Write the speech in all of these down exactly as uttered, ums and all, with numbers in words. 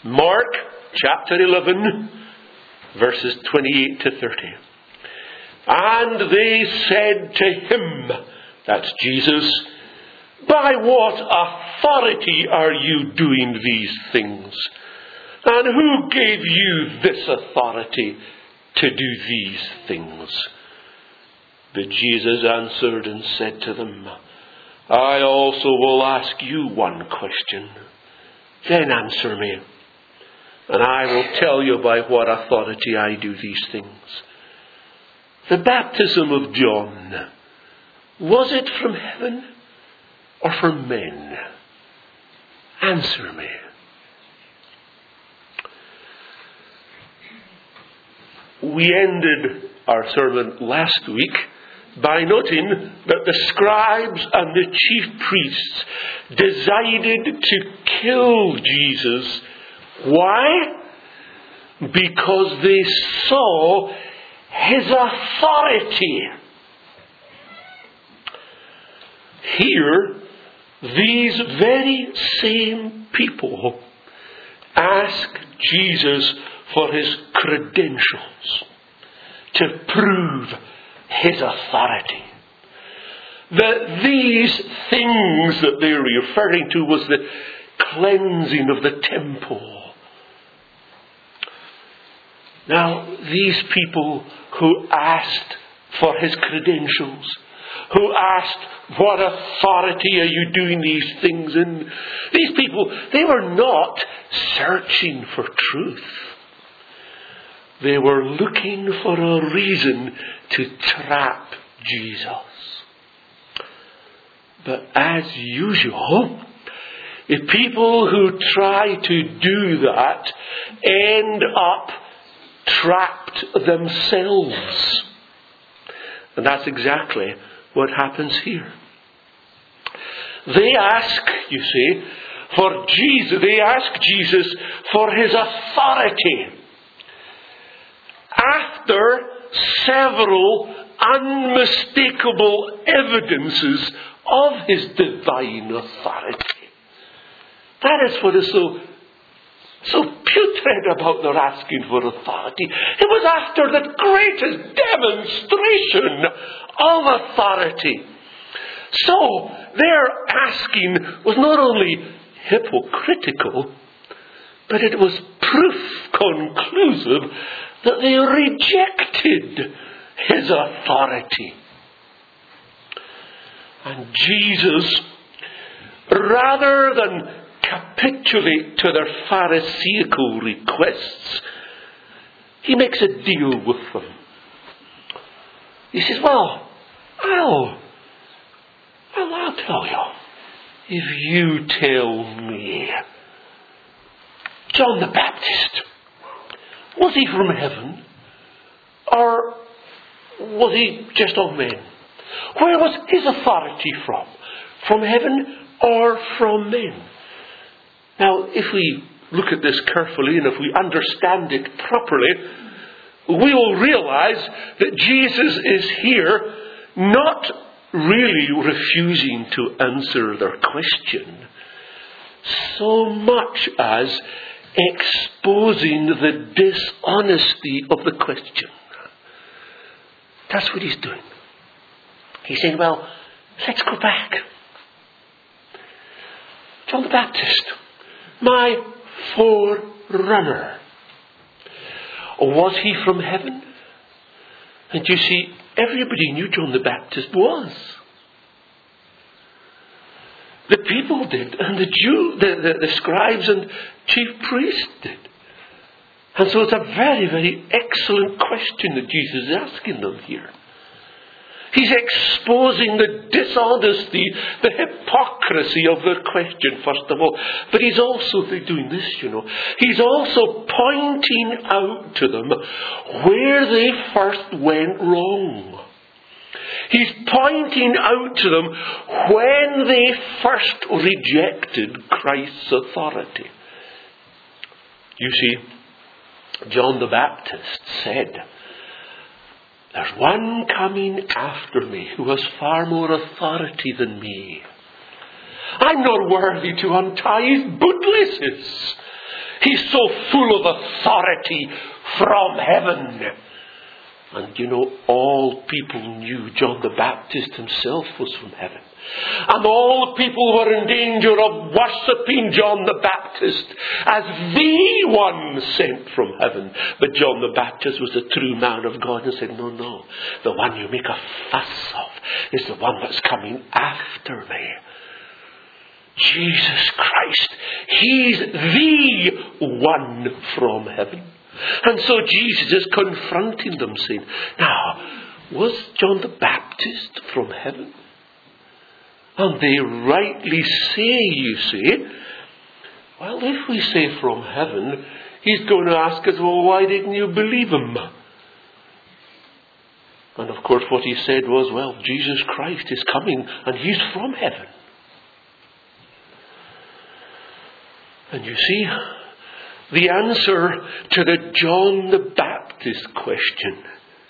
Mark chapter eleven, verses twenty-eight to thirty. And they said to him, that's Jesus, by what authority are you doing these things? And who gave you this authority to do these things? But Jesus answered and said to them, I also will ask you one question. Then answer me, and I will tell you by what authority I do these things. The baptism of John, was it from heaven or from men? Answer me. We ended our sermon last week by noting that the scribes and the chief priests decided to kill Jesus. Why? Because they saw his authority. Here, these very same people ask Jesus for his credentials to prove his authority. That these things that they're referring to was the cleansing of the temple. Now, these people who asked for his credentials, who asked, what authority are you doing these things in? These people, they were not searching for truth. They were looking for a reason to trap Jesus. But as usual, the people who try to do that end up trapped themselves. And that's exactly what happens here. They ask, you see, for Jesus, they ask Jesus for his authority. After several unmistakable evidences of his divine authority. That is what is so, so putrid about their asking for authority. It was after the greatest demonstration of authority. So, their asking was not only hypocritical, but it was proof conclusive that they rejected his authority. And Jesus, rather than capitulate to their pharisaical requests, he makes a deal with them. He says, well, I'll, I'll, I'll tell you, if you tell me, John the Baptist, was he from heaven? Or was he just of men? Where was his authority from? From heaven or from men? Now, if we look at this carefully and if we understand it properly, we will realize that Jesus is here not really refusing to answer their question, so much as exposing the dishonesty of the question. That's what he's doing. He's saying, well, let's go back. John the Baptist, my forerunner, was he from heaven? And you see, everybody knew John the Baptist was. The people did, and the Jew, the, the, the scribes and chief priests did. And so it's a very, very excellent question that Jesus is asking them here. He's exposing the dishonesty, the hypocrisy of their question, first of all. But he's also doing this, you know. He's also pointing out to them where they first went wrong. He's pointing out to them when they first rejected Christ's authority. You see, John the Baptist said, there's one coming after me who has far more authority than me. I'm not worthy to untie his bootlaces. He's so full of authority from heaven. And you know, all people knew John the Baptist himself was from heaven. And all the people were in danger of worshipping John the Baptist as the one sent from heaven. But John the Baptist was a true man of God and said, no, no, the one you make a fuss of is the one that's coming after me. Jesus Christ. He's the one from heaven. And so Jesus is confronting them, saying, now, was John the Baptist from heaven? And they rightly say, you see, well, if we say from heaven, he's going to ask us, well, why didn't you believe him? And of course what he said was, well, Jesus Christ is coming and he's from heaven. And you see, the answer to the John the Baptist question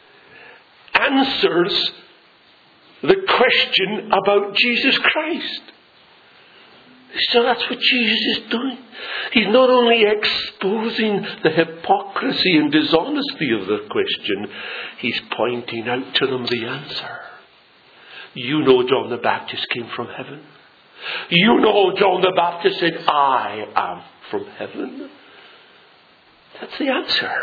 answers the question about Jesus Christ. So that's what Jesus is doing. He's not only exposing the hypocrisy and dishonesty of the question, he's pointing out to them the answer. You know John the Baptist came from heaven. You know John the Baptist said, I am from heaven. That's the answer.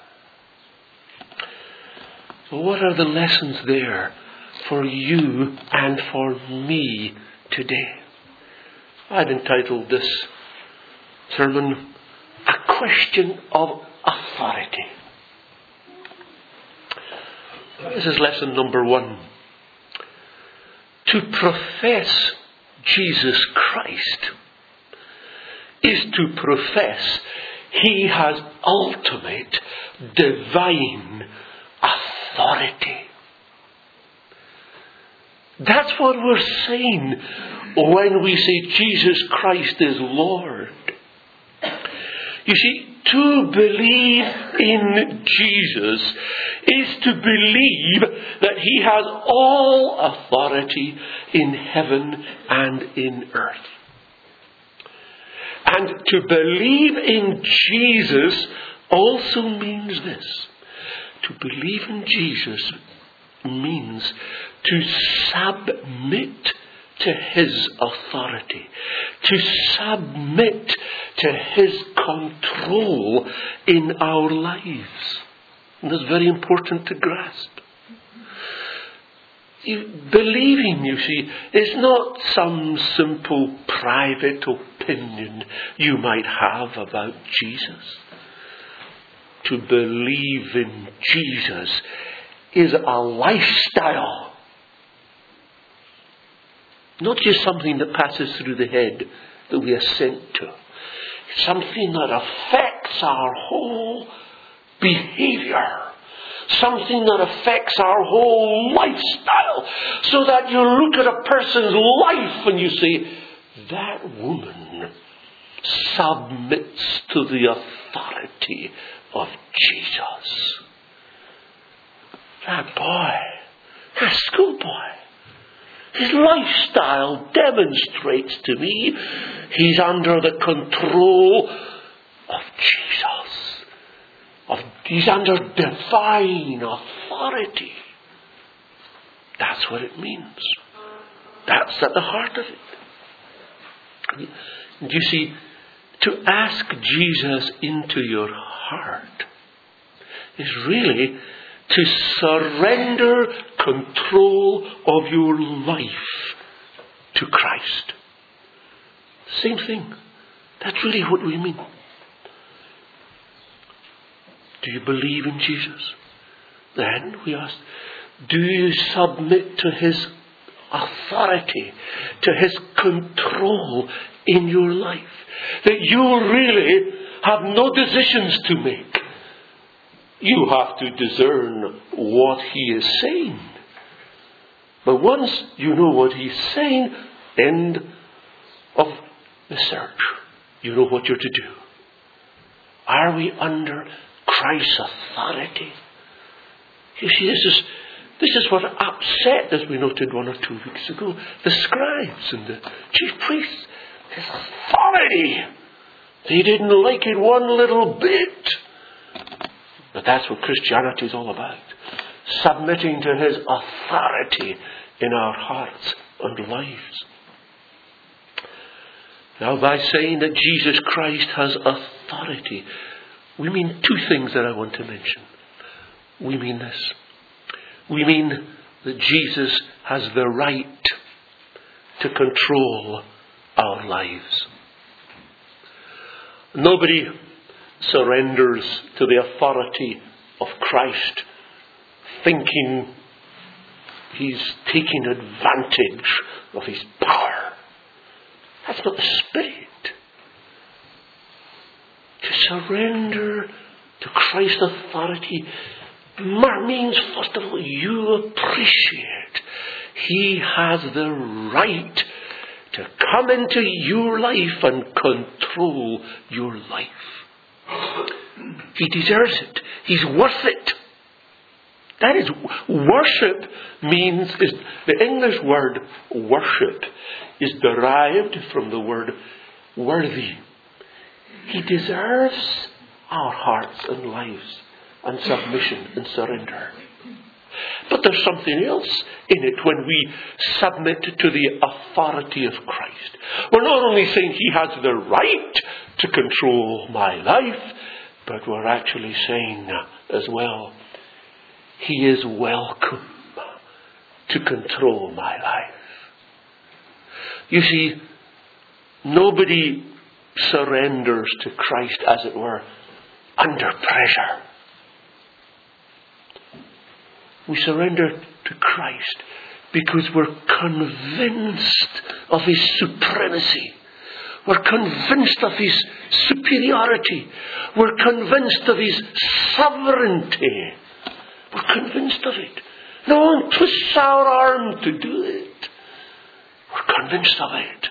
So what are the lessons there for you and for me today? I've entitled this sermon, A Question of Authority. This is lesson number one. To profess Jesus Christ is to profess he has ultimate divine authority. That's what we're saying when we say Jesus Christ is Lord. You see, to believe in Jesus is to believe that he has all authority in heaven and in earth. And to believe in Jesus also means this. To believe in Jesus means to submit to his authority, to submit to his control in our lives. And that's very important to grasp. You, believing, you see, is not some simple private opinion you might have about Jesus. To believe in Jesus is a lifestyle. Not just something that passes through the head that we assent to. It's something that affects our whole behavior. Something that affects our whole lifestyle. So that you look at a person's life and you say, that woman submits to the authority of Jesus. That boy, that schoolboy, his lifestyle demonstrates to me he's under the control of Jesus. Of, he's under divine authority. That's what it means. That's at the heart of it. And you see, to ask Jesus into your heart is really to surrender control of your life to Christ. Same thing. That's really what we mean. Do you believe in Jesus? Then we ask, do you submit to his authority, to his control in your life? That you really have no decisions to make. You have to discern what he is saying. But once you know what he's saying, end of the search. You know what you're to do. Are we under Christ's authority? You see, this is this is what upset, as we noted one or two weeks ago, the scribes and the chief priests. His authority. They didn't like it one little bit. But that's what Christianity is all about. Submitting to his authority in our hearts and lives. Now, by saying that Jesus Christ has authority, we mean two things that I want to mention. We mean this. We mean that Jesus has the right to control our lives. Nobody surrenders to the authority of Christ thinking he's taking advantage of his power. That's not the spirit. To surrender to Christ's authority means, first of all, you appreciate he has the right to come into your life and control your life. He deserves it. He's worth it. That is, worship means, is the English word worship is derived from the word worthy. He deserves our hearts and lives and submission and surrender. But there's something else in it when we submit to the authority of Christ. We're not only saying he has the right to control my life, but we're actually saying as well, he is welcome to control my life. You see, nobody surrenders to Christ, as it were, under pressure. We surrender to Christ because we're convinced of his supremacy. We're convinced of his superiority. We're convinced of his sovereignty. We're convinced of it. No one twists our arm to do it. We're convinced of it.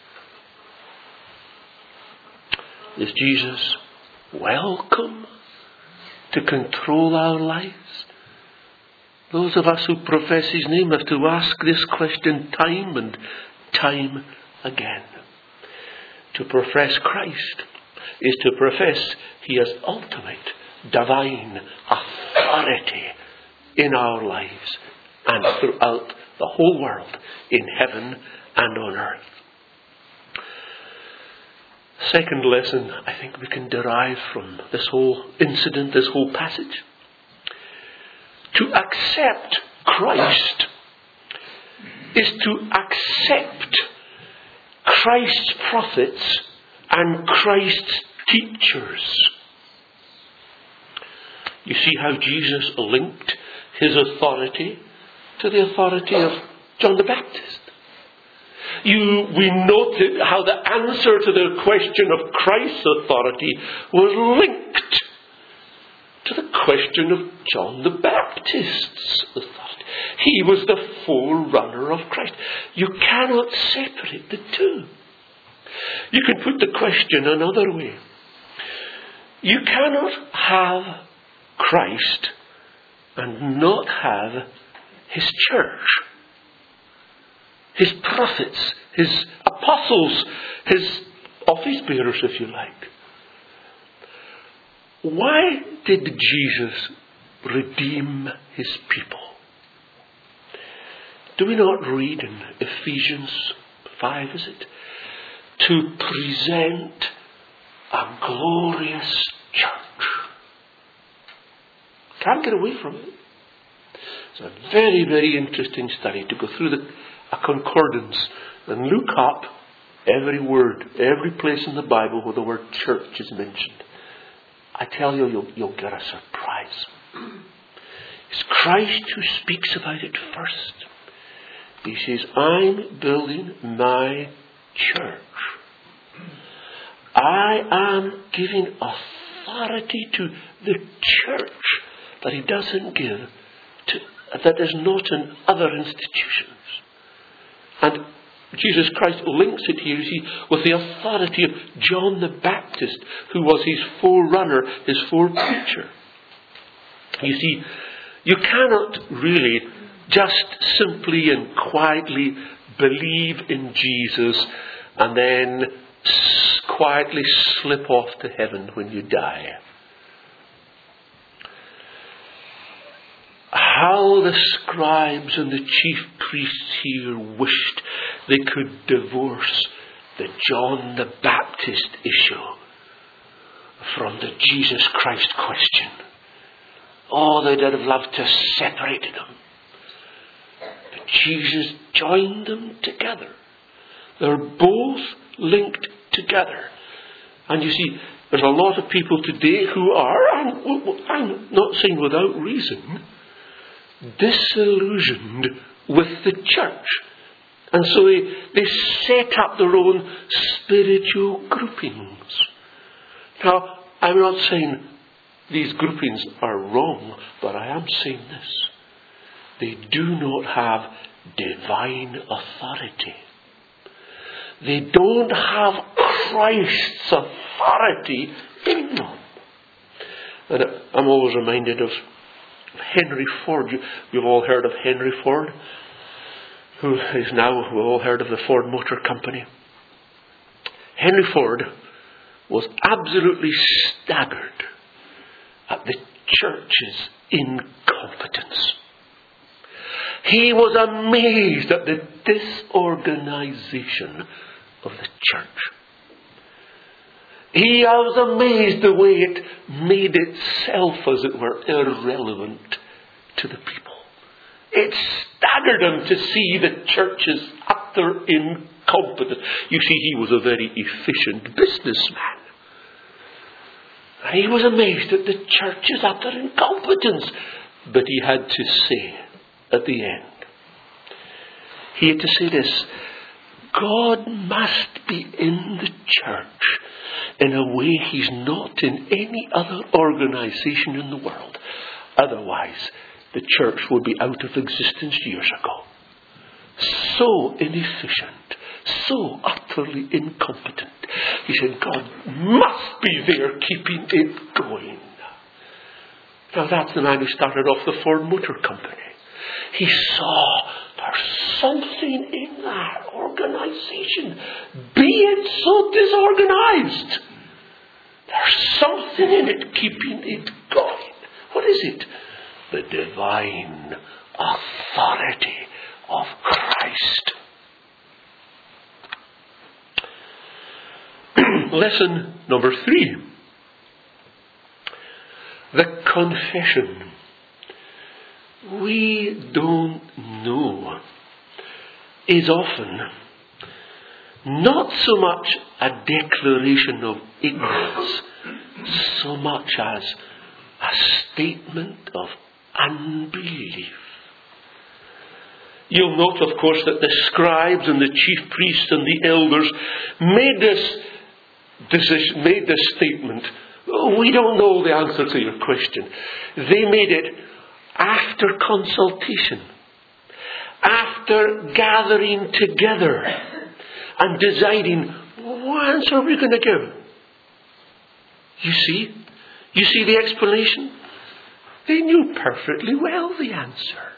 Is Jesus welcome to control our lives? Those of us who profess his name have to ask this question time and time again. To profess Christ is to profess he has ultimate divine authority in our lives and throughout the whole world, in heaven and on earth. Second lesson I think we can derive from this whole incident, this whole passage. To accept Christ is to accept Christ's prophets and Christ's teachers. You see how Jesus linked his authority to the authority of John the Baptist. You, we noted how the answer to the question of Christ's authority was linked to the question of John the Baptist's authority. He was the forerunner of Christ. You cannot separate the two. You can put the question another way. You cannot have Christ and not have his church, his prophets, his apostles, his office bearers, if you like. Why did Jesus redeem his people? Do we not read in Ephesians five, is it? To present a glorious church. Can't get away from it. It's a very, very interesting study to go through the, a concordance and look up every word, every place in the Bible where the word church is mentioned. I tell you, you'll, you'll get a surprise. It's Christ who speaks about it first. He says, I'm building my church. I am giving authority to the church that he doesn't give to, that is not in other institutions. And Jesus Christ links it here, you see, with the authority of John the Baptist, who was his forerunner, his forepreacher. You see, you cannot really just simply and quietly believe in Jesus and then quietly slip off to heaven when you die. How the scribes and the chief priests here wished they could divorce the John the Baptist issue from the Jesus Christ question. Oh, they'd have loved to separate them. But Jesus joined them together. They're both linked together. And you see, there's a lot of people today who are, and I'm not saying without reason, disillusioned with the church. And so they, they set up their own spiritual groupings. Now, I'm not saying these groupings are wrong, but I am saying this. They do not have divine authority. They don't have Christ's authority in them. And I'm always reminded of Henry Ford. You've all heard of Henry Ford, who is now, we've all heard of the Ford Motor Company. Henry Ford was absolutely staggered at the church's incompetence. He was amazed at the disorganization of the church. He was amazed the way it made itself, as it were, irrelevant to the people. It staggered him to see the church's utter incompetence. You see, he was a very efficient businessman. And he was amazed at the church's utter incompetence. But he had to say at the end, he had to say this: God must be in the church in a way He's not in any other organisation in the world. Otherwise, the church would be out of existence years ago. So inefficient, so utterly incompetent. He said, God must be there keeping it going. Now that's the man who started off the Ford Motor Company. He saw there's something in that organisation, be it so disorganised. There's something in it keeping it going. What is it? The divine authority of Christ. Lesson number three. The confession. We don't know is often not so much a declaration of ignorance, so much as a statement of unbelief. You'll note, of course, that the scribes and the chief priests and the elders made this decision, made this statement. We don't know the answer to your question. They made it after consultation, after gathering together and deciding, what answer are we going to give? You see? You see the explanation? They knew perfectly well the answer.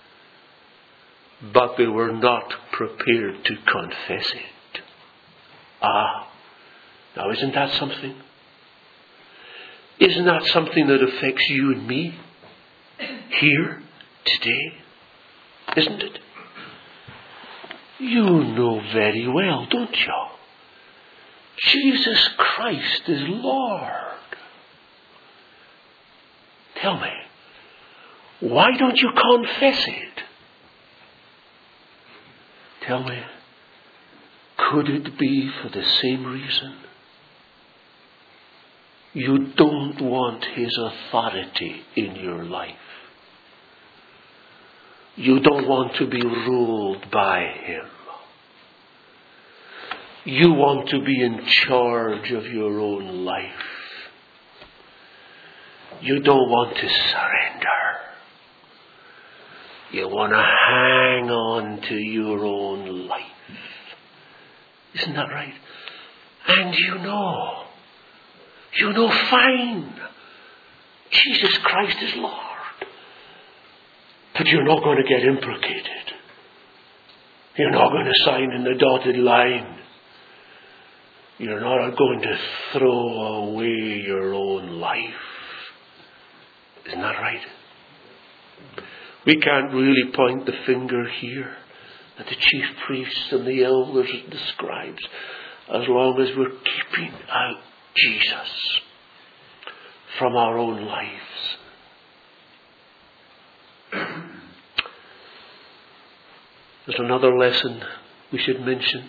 But they were not prepared to confess it. Ah, now isn't that something? Isn't that something that affects you and me? Here, today? Isn't it? You know very well, don't you? Jesus Christ is Lord. Tell me, why don't you confess it? Tell me, could it be for the same reason? You don't want His authority in your life. You don't want to be ruled by Him. You want to be in charge of your own life. You don't want to surrender. You want to hang on to your own life. Isn't that right? And you know, you know fine, Jesus Christ is Lord. But you're not going to get implicated. You're not going to sign in the dotted line. You're not going to throw away your own life. Isn't that right? We can't really point the finger here at the chief priests and the elders and the scribes as long as we're keeping out Jesus from our own lives. There's another lesson we should mention.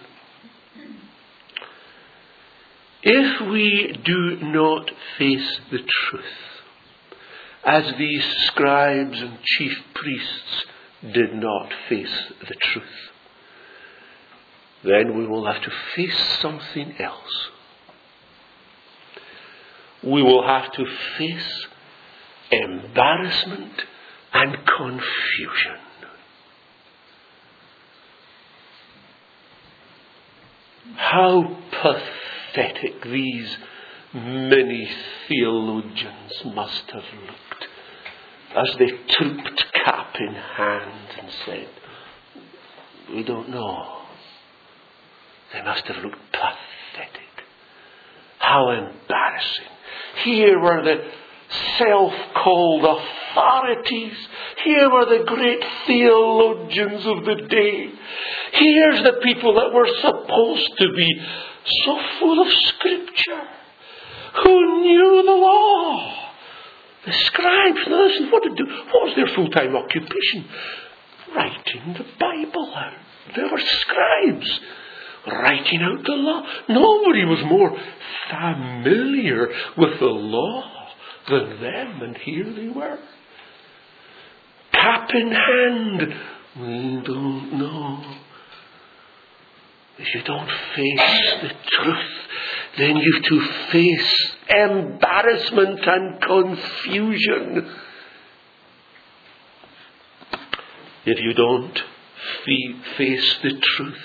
If we do not face the truth, as these scribes and chief priests did not face the truth, then we will have to face something else. We will have to face embarrassment and confusion. How pathetic these many theologians must have looked as they trooped cap in hand and said, "We don't know." They must have looked pathetic. How embarrassing. Here were the self-called authorities. Here were the great theologians of the day. Here's the people that were supposed to be so full of Scripture, who knew the law. The scribes, now listen, what did do? What was their full-time occupation? Writing the Bible out. They were scribes, writing out the law. Nobody was more familiar with the law than them, and here they were, cap in hand. We don't know. If you don't face the truth, then you've to face embarrassment and confusion. If you don't face the truth,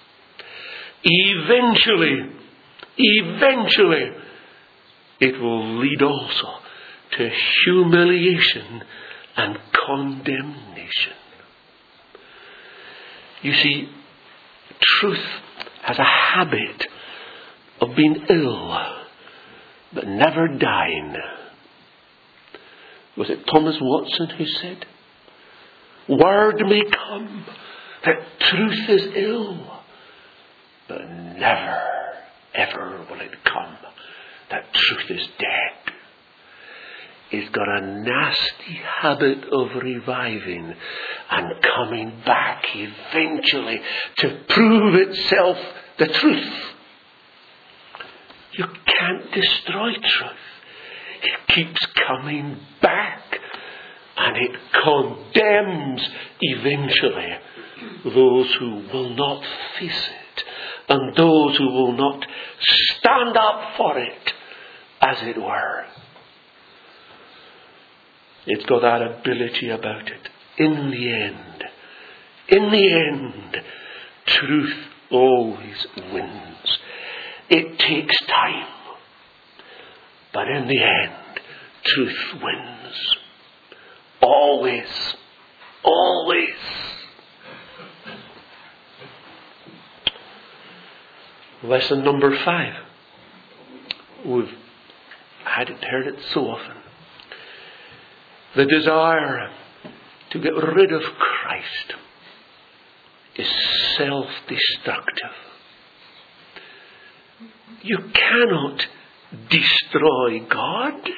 eventually, eventually, it will lead also to humiliation and condemnation. You see, truth has a habit of being ill, but never dying. Was it Thomas Watson who said, "Word may come that truth is ill, but never, ever will it come that truth is dead." It's got a nasty habit of reviving and coming back eventually to prove itself the truth. You can't destroy truth. It keeps coming back, and it condemns eventually those who will not face it and those who will not stand up for it, as it were. It's got that ability about it. In the end, in the end, truth always wins. It takes time, but in the end, truth wins. Always, always. Lesson number five. We've had it, heard it so often. The desire to get rid of Christ is self-destructive. You cannot destroy God.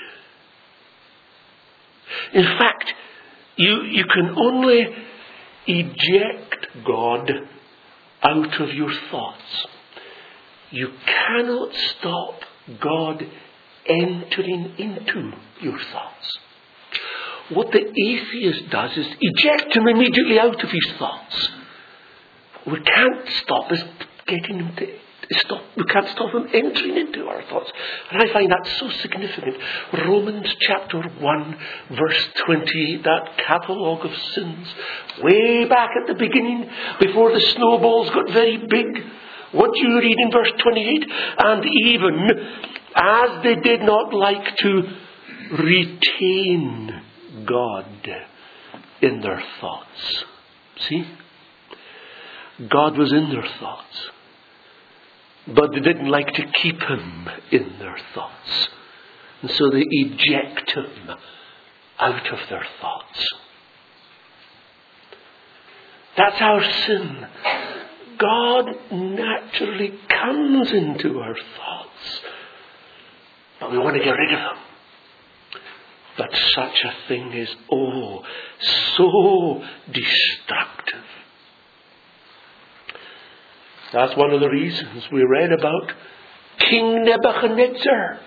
In fact, you, you can only eject God out of your thoughts. You cannot stop God entering into your thoughts. What the atheist does is eject him immediately out of his thoughts. We can't stop us getting him to stop. We can't stop him entering into our thoughts. And I find that so significant. Romans chapter one, verse twenty-eight, that catalogue of sins, way back at the beginning, before the snowballs got very big. What do you read in verse twenty-eight? And even as they did not like to retain God in their thoughts. See? God was in their thoughts. But they didn't like to keep him in their thoughts. And so they eject him out of their thoughts. That's our sin. God naturally comes into our thoughts, but we want to get rid of them. But such a thing is, oh, so destructive. That's one of the reasons we read about King Nebuchadnezzar.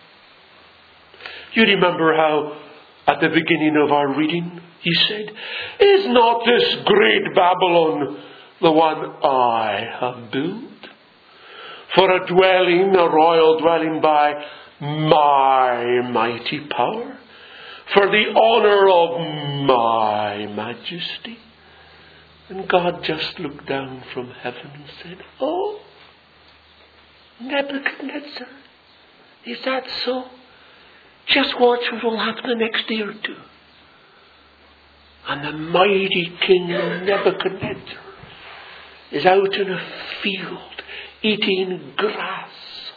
You remember how at the beginning of our reading he said, "Is not this great Babylon the one I have built? For a dwelling, a royal dwelling by my mighty power, for the honour of my majesty." And God just looked down from heaven and said, "Oh, Nebuchadnezzar, is that so? Just watch what will happen the next day or two." And the mighty King Nebuchadnezzar is out in a field eating grass,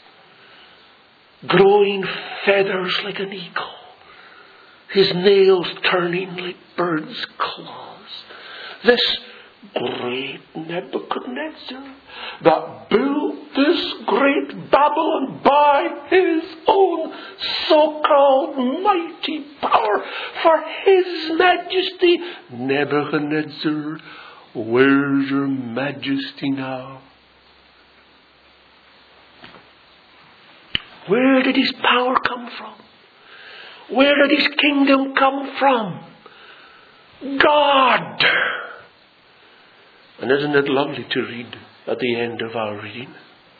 growing feathers like an eagle, his nails turning like birds' claws. This great Nebuchadnezzar that built this great Babylon by his own so-called mighty power for his majesty. Nebuchadnezzar, where's your majesty now? Where did his power come from? Where did his kingdom come from? God. And isn't it lovely to read at the end of our reading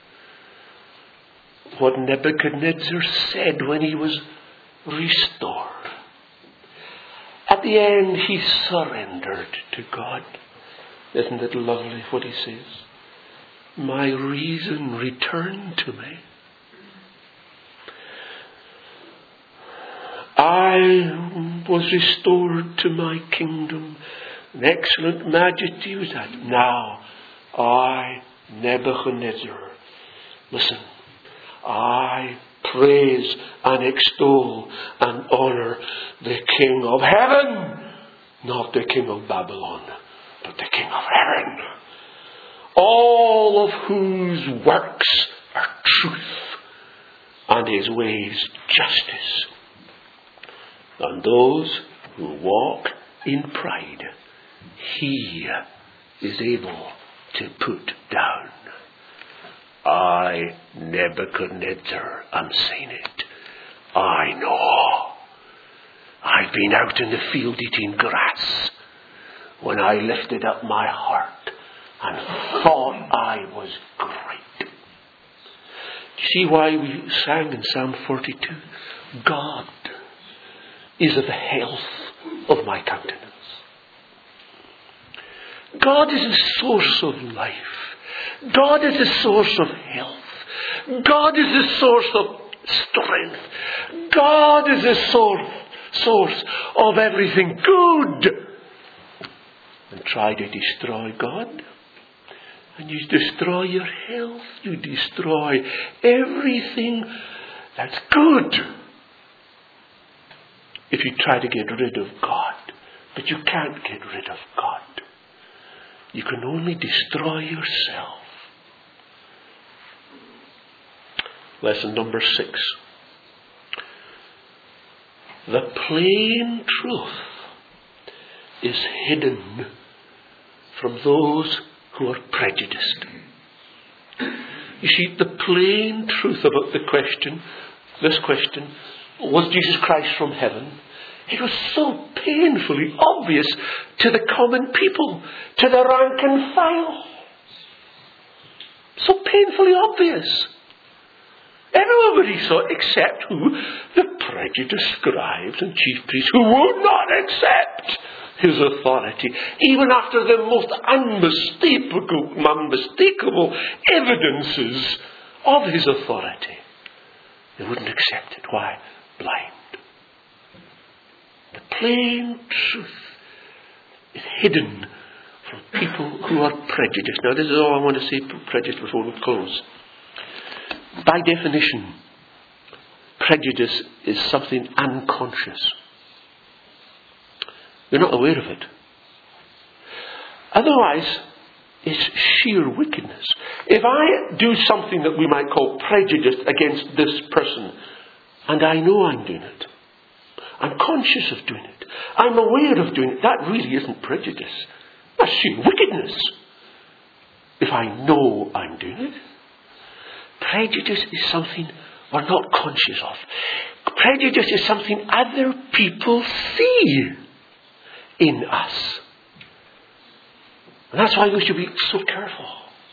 what Nebuchadnezzar said when he was restored? At the end he surrendered to God. Isn't it lovely what he says? "My reason returned to me. I was restored to my kingdom. An excellent majesty was that. Now, I, Nebuchadnezzar, listen, I praise and extol and honour the King of heaven, not the King of Babylon, but the King of heaven, all of whose works are truth and his ways justice. And those who walk in pride, he is able to put down." I, Nebuchadnezzar, am saying it. I know. I've been out in the field eating grass when I lifted up my heart and thought I was great. Do you see why we sang in Psalm forty-two? God is of the health of my countenance. God is the source of life. God is the source of health. God is the source of strength. God is the source, source of everything good. And try to destroy God, and you destroy your health. You destroy everything that's good if you try to get rid of God. But you can't get rid of God. You can only destroy yourself. Lesson number six. The plain truth is hidden from those who are prejudiced. You see, the plain truth about the question, this question, was Jesus Christ from heaven? It was so painfully obvious to the common people, to the rank and file. So painfully obvious. Everybody saw it except who? The prejudiced scribes and chief priests who would not accept his authority. Even after the most unmistakable, unmistakable evidences of his authority. They wouldn't accept it. Why? Blind. The plain truth is hidden from people who are prejudiced. Now this is all I want to say, prejudice, before we close. By definition, prejudice is something unconscious. You're not aware of it. Otherwise, it's sheer wickedness. If I do something that we might call prejudice against this person, and I know I'm doing it, I'm conscious of doing it, I'm aware of doing it, that really isn't prejudice. That's sheer wickedness. If I know I'm doing it. Prejudice is something we're not conscious of. Prejudice is something other people see in us. And that's why we should be so careful.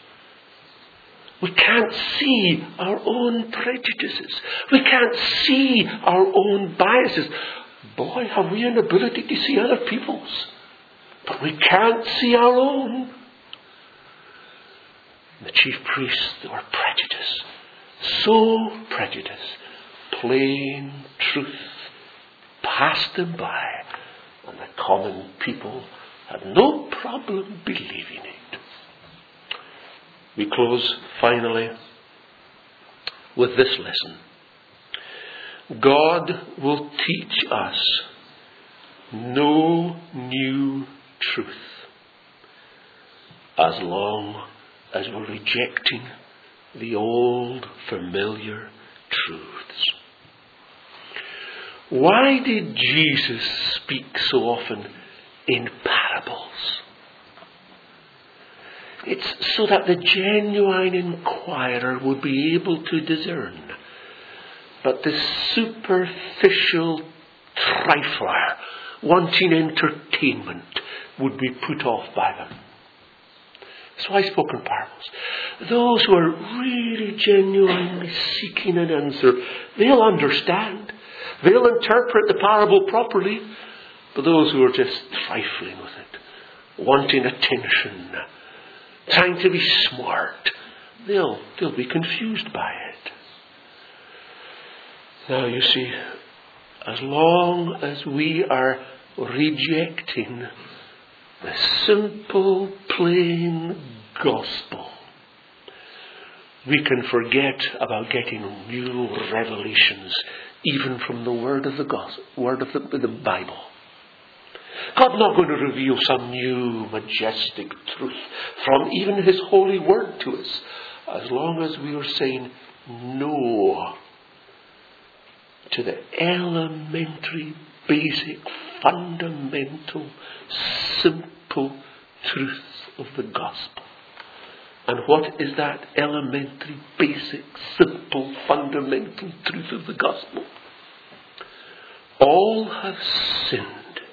We can't see our own prejudices. We can't see our own biases. Boy, have we an ability to see other people's. But we can't see our own. The chief priests, they were prejudiced. So prejudiced. Plain truth passed them by. And the common people had no problem believing it. We close finally with this lesson. God will teach us no new truth as long as we're rejecting the old familiar truths. Why did Jesus speak so often in parables? It's so that the genuine inquirer would be able to discern. But the superficial trifler wanting entertainment would be put off by them. So I spoke in parables. Those who are really genuinely seeking an answer, they'll understand. They'll interpret the parable properly. But those who are just trifling with it, wanting attention, trying to be smart, they'll, they'll be confused by it. Now you see, as long as we are rejecting the simple, plain gospel, we can forget about getting new revelations, even from the word of the gospel, word of the, the Bible. God's not going to reveal some new, majestic truth from even His holy word to us, as long as we are saying no to the elementary, basic, fundamental, simple truth of the gospel. And what is that elementary, basic, simple, fundamental truth of the gospel? All have sinned.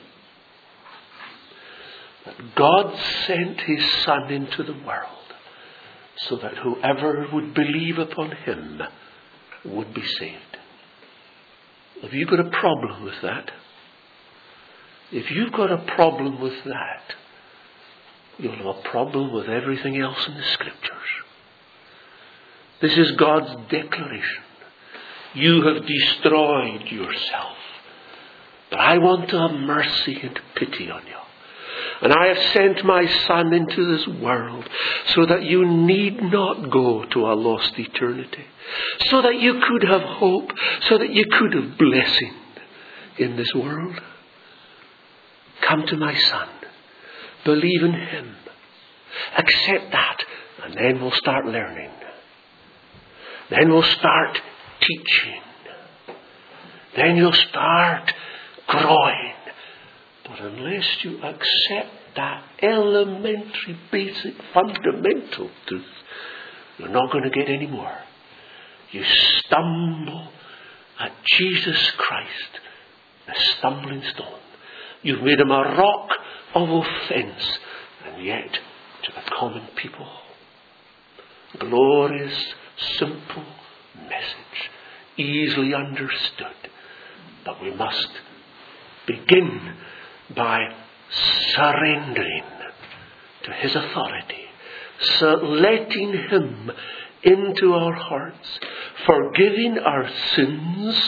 That God sent His Son into the world so that whoever would believe upon Him would be saved. Have you got a problem with that? If you've got a problem with that, you'll have a problem with everything else in the Scriptures. This is God's declaration. You have destroyed yourself, but I want to have mercy and pity on you. And I have sent my Son into this world so that you need not go to a lost eternity. So that you could have hope. So that you could have blessing in this world. Come to my Son. Believe in Him. Accept that. And then we'll start learning. Then we'll start teaching. Then you'll start growing. But unless you accept that elementary, basic, fundamental truth, you're not going to get any more. You stumble at Jesus Christ, the stumbling stone. You've made Him a rock of offence, and yet to the common people, glorious, simple message, easily understood. But we must begin by surrendering to His authority, so letting Him into our hearts, forgiving our sins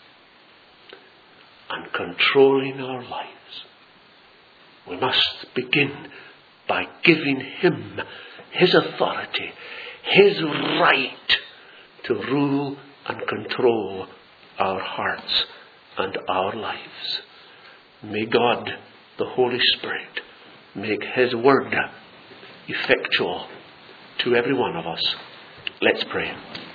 and controlling our lives. We must begin by giving Him His authority, His right to rule and control our hearts and our lives. May God, the Holy Spirit, make His word effectual to every one of us. Let's pray.